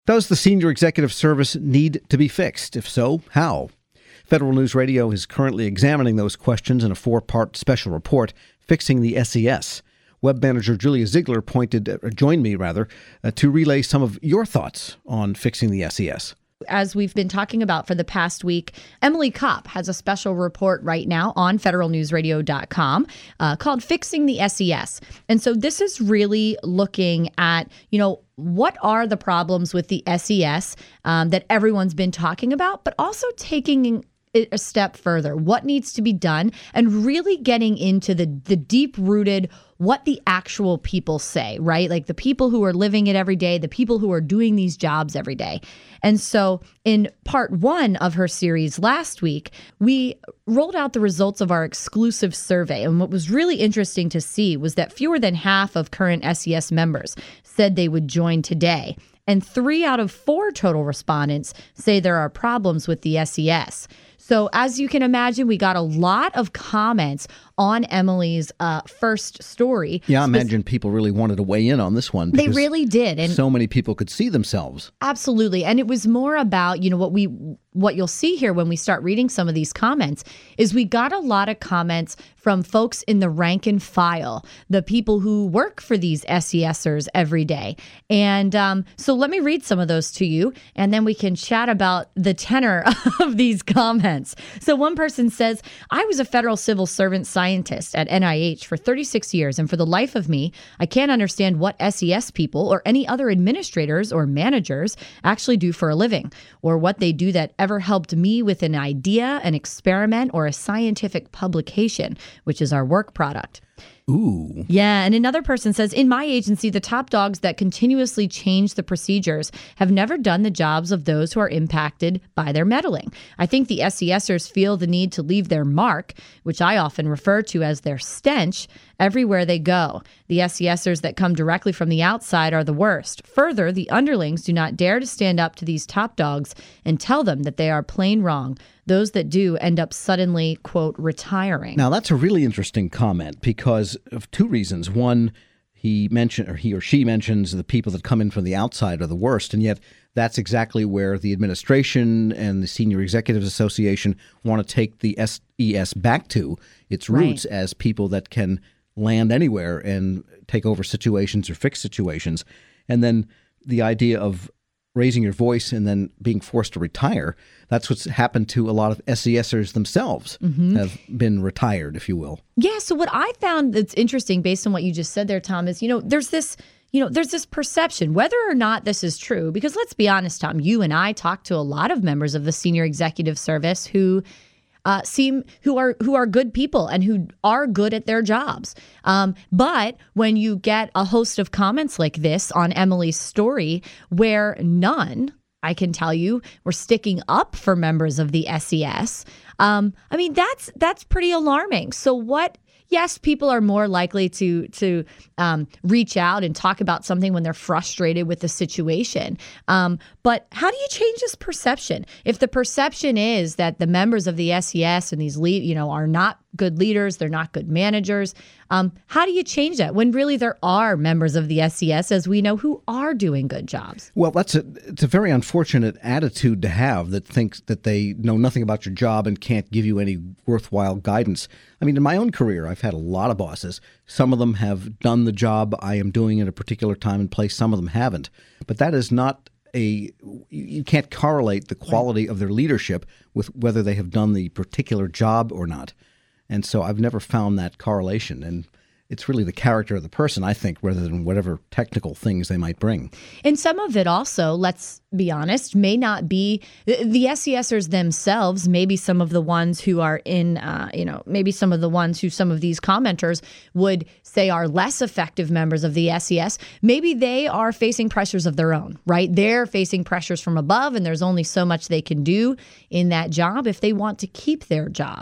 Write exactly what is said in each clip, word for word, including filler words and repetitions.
Does the senior executive service need to be fixed? If so, how? Federal News Radio is currently examining those questions in a four-part special report, Fixing the S E S. Web manager Julia Ziegler pointed, uh, joined me rather, uh, to relay some of your thoughts on fixing the S E S. As we've been talking about for the past week, Emily Kopp has a special report right now on federal news radio dot com uh, called Fixing the S E S. And so this is really looking at, you know, what are the problems with the S E S um, that everyone's been talking about, but also taking it a step further. What needs to be done and really getting into the, the deep-rooted what the actual people say, right? Like the people who are living it every day, the people who are doing these jobs every day. And so in part one of her series last week, we rolled out the results of our exclusive survey. And what was really interesting to see was that fewer than half of current S E S members said they would join today. And three out of four total respondents say there are problems with the S E S. So as you can imagine, we got a lot of comments on Emily's uh, first story. Yeah, I imagine people really wanted to weigh in on this one. They really did. And so many people could see themselves. Absolutely. And it was more about, you know, what we what you'll see here when we start reading some of these comments is we got a lot of comments from folks in the rank and file, the people who work for these SESers every day. And um, so let me read some of those to you, and then we can chat about the tenor of these comments. So one person says, I was a federal civil servant scientist at N I H for thirty-six years, and for the life of me, I can't understand what S E S people or any other administrators or managers actually do for a living, or what they do that ever helped me with an idea, an experiment, or a scientific publication, which is our work product. Ooh. Yeah. And another person says, in my agency, the top dogs that continuously change the procedures have never done the jobs of those who are impacted by their meddling. I think the SESers feel the need to leave their mark, which I often refer to as their stench, everywhere they go. The SESers that come directly from the outside are the worst. Further, the underlings do not dare to stand up to these top dogs and tell them that they are plain wrong. Those that do end up suddenly, quote, retiring. Now, that's a really interesting comment because of two reasons. One, he mentioned, or he or she mentions the people that come in from the outside are the worst, and yet that's exactly where the administration and the Senior Executives Association want to take the S E S back to its roots right. as people that can land anywhere and take over situations or fix situations. And then the idea of raising your voice and then being forced to retire, that's what's happened to a lot of SESers themselves, mm-hmm. have been retired, if you will. Yeah, so what I found that's interesting based on what you just said there, Tom, is, you know, there's this, you know, there's this perception, whether or not this is true, because let's be honest, Tom, you and I talk to a lot of members of the Senior Executive Service who Uh, seem who are who are good people and who are good at their jobs. Um, but when you get a host of comments like this on Emily's story, where none, I can tell you, were sticking up for members of the S E S, um, I mean, that's that's pretty alarming. So what? Yes, people are more likely to to um, reach out and talk about something when they're frustrated with the situation. Um, but how do you change this perception? If the perception is that the members of the S E S and these lead, you know, are not good leaders, they're not good managers, um, how do you change that when really there are members of the S E S, as we know, who are doing good jobs? Well, that's a it's a very unfortunate attitude to have, that thinks that they know nothing about your job and can't give you any worthwhile guidance. I mean, in my own career, I've had a lot of bosses. Some of them have done the job I am doing at a particular time and place. Some of them haven't. But that is not a – you can't correlate the quality of their leadership with whether they have done the particular job or not. And so I've never found that correlation. And it's really the character of the person, I think, rather than whatever technical things they might bring. And some of it also, let's be honest, may not be the SESers themselves, maybe some of the ones who are in, uh, you know, maybe some of the ones who some of these commenters would say are less effective members of the S E S. Maybe they are facing pressures of their own, right? They're facing pressures from above, and there's only so much they can do in that job if they want to keep their job.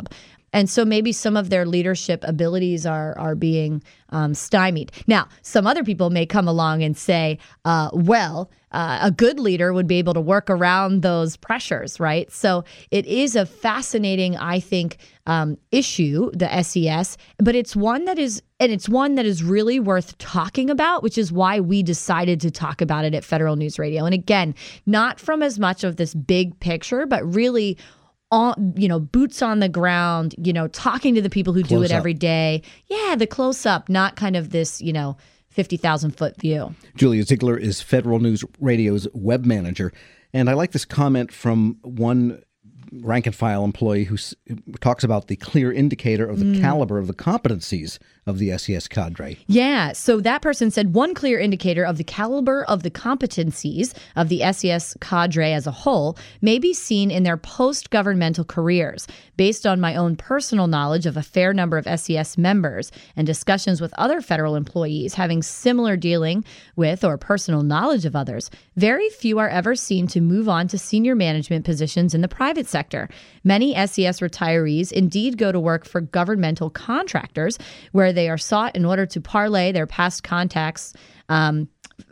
And so maybe some of their leadership abilities are are being um, stymied. Now, some other people may come along and say, uh, well, uh, a good leader would be able to work around those pressures, right? So it is a fascinating, I think, um, issue, the S E S, but it's one that is, and it's one that is really worth talking about, which is why we decided to talk about it at Federal News Radio. And again, not from as much of this big picture, but really on, you know, boots on the ground, you know, talking to the people who do it every day. Yeah, the close up, not kind of this, you know, fifty thousand foot view. Julia Ziegler is Federal News Radio's web manager. And I like this comment from one rank and file employee who s- talks about the clear indicator of the mm. caliber of the competencies of the S E S cadre. Yeah. So that person said one clear indicator of the caliber of the competencies of the S E S cadre as a whole may be seen in their post-governmental careers. Based on my own personal knowledge of a fair number of S E S members and discussions with other federal employees having similar dealing with or personal knowledge of others, very few are ever seen to move on to senior management positions in the private sector. Sector. Many S E S retirees indeed go to work for governmental contractors where they are sought in order to parlay their past contacts, um,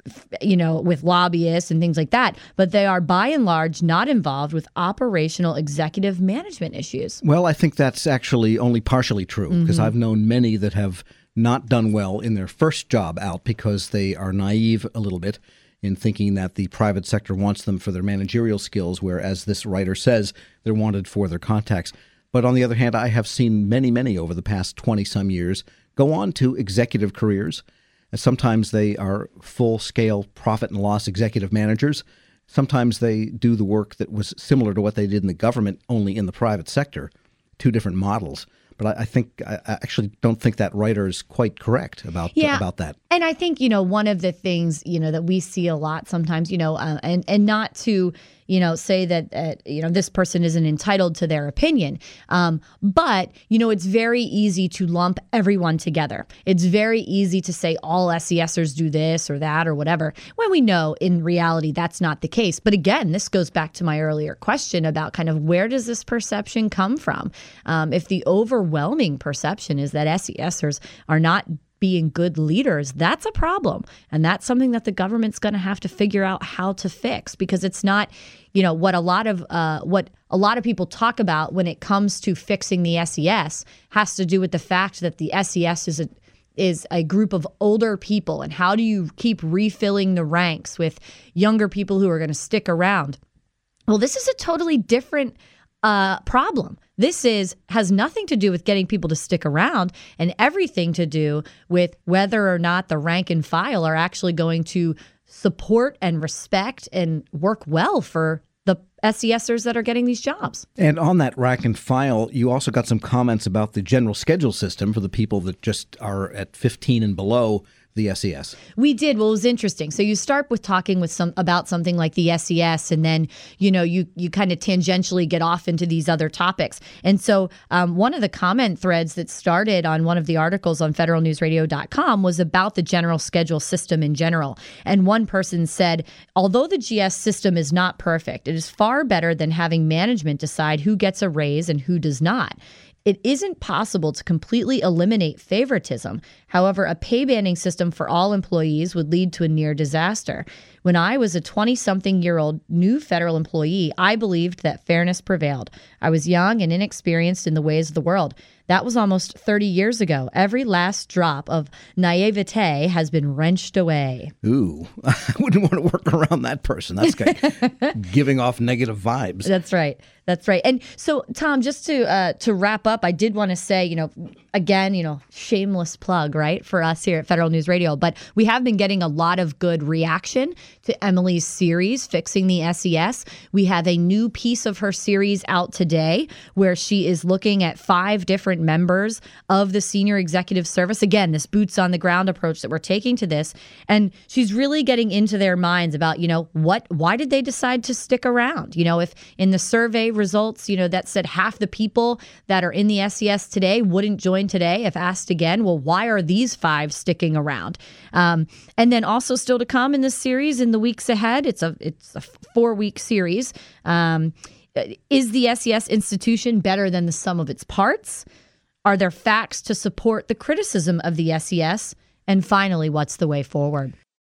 you know, with lobbyists and things like that. But they are by and large not involved with operational executive management issues. Well, I think that's actually only partially true because mm-hmm. I've known many that have not done well in their first job out because they are naive a little bit in thinking that the private sector wants them for their managerial skills, whereas this writer says they're wanted for their contacts. But on the other hand, I have seen many, many over the past twenty-some years go on to executive careers. Sometimes they are full-scale profit and loss executive managers. Sometimes they do the work that was similar to what they did in the government, only in the private sector, two different models. But I, I think I actually don't think that writer is quite correct about yeah. uh, about that. And I think, you know, one of the things, you know, that we see a lot sometimes, you know, uh, and, and not to, you know, say that, uh, you know, this person isn't entitled to their opinion. Um, but, you know, it's very easy to lump everyone together. It's very easy to say all S E Sers do this or that or whatever, when we know in reality that's not the case. But again, this goes back to my earlier question about kind of where does this perception come from? Um, if the overwhelming perception is that S E Sers are not being good leaders, that's a problem. And that's something that the government's going to have to figure out how to fix, because it's not, you know, what a lot of uh, what a lot of people talk about when it comes to fixing the S E S has to do with the fact that the S E S is a is a group of older people. And how do you keep refilling the ranks with younger people who are going to stick around? Well, this is a totally different uh, problem. This is has nothing to do with getting people to stick around and everything to do with whether or not the rank and file are actually going to support and respect and work well for the S E Sers that are getting these jobs. And on that rank and file, you also got some comments about the general schedule system for the people that just are at fifteen and below the S E S. We did. Well, it was interesting. So you start with talking with some about something like the S E S, and then, you know, you you kind of tangentially get off into these other topics. And so um, one of the comment threads that started on one of the articles on federal news radio dot com was about the general schedule system in general. And one person said, although the G S system is not perfect, it is far better than having management decide who gets a raise and who does not. It isn't possible to completely eliminate favoritism. However, a pay banding system for all employees would lead to a near disaster. When I was a twenty-something-year-old new federal employee, I believed that fairness prevailed. I was young and inexperienced in the ways of the world. That was almost thirty years ago. Every last drop of naivete has been wrenched away. Ooh, I wouldn't want to work around that person. That's good. Giving off negative vibes. That's right. That's right. And so, Tom, just to uh, to wrap up, I did want to say, you know, again, you know, shameless plug, right, for us here at Federal News Radio. But we have been getting a lot of good reaction to Emily's series, Fixing the S E S. We have a new piece of her series out today where she is looking at five different members of the senior executive service. Again, this boots on the ground approach that we're taking to this. And she's really getting into their minds about, you know, what, why did they decide to stick around? You know, if in the survey results, you know, that said half the people that are in the S E S today wouldn't join today, if asked again, well, why are these five sticking around? Um, and then also still to come in this series in the weeks ahead, it's a, it's a four week series. Um, Is the S E S institution better than the sum of its parts? Are there facts to support the criticism of the S E S? And finally, what's the way forward?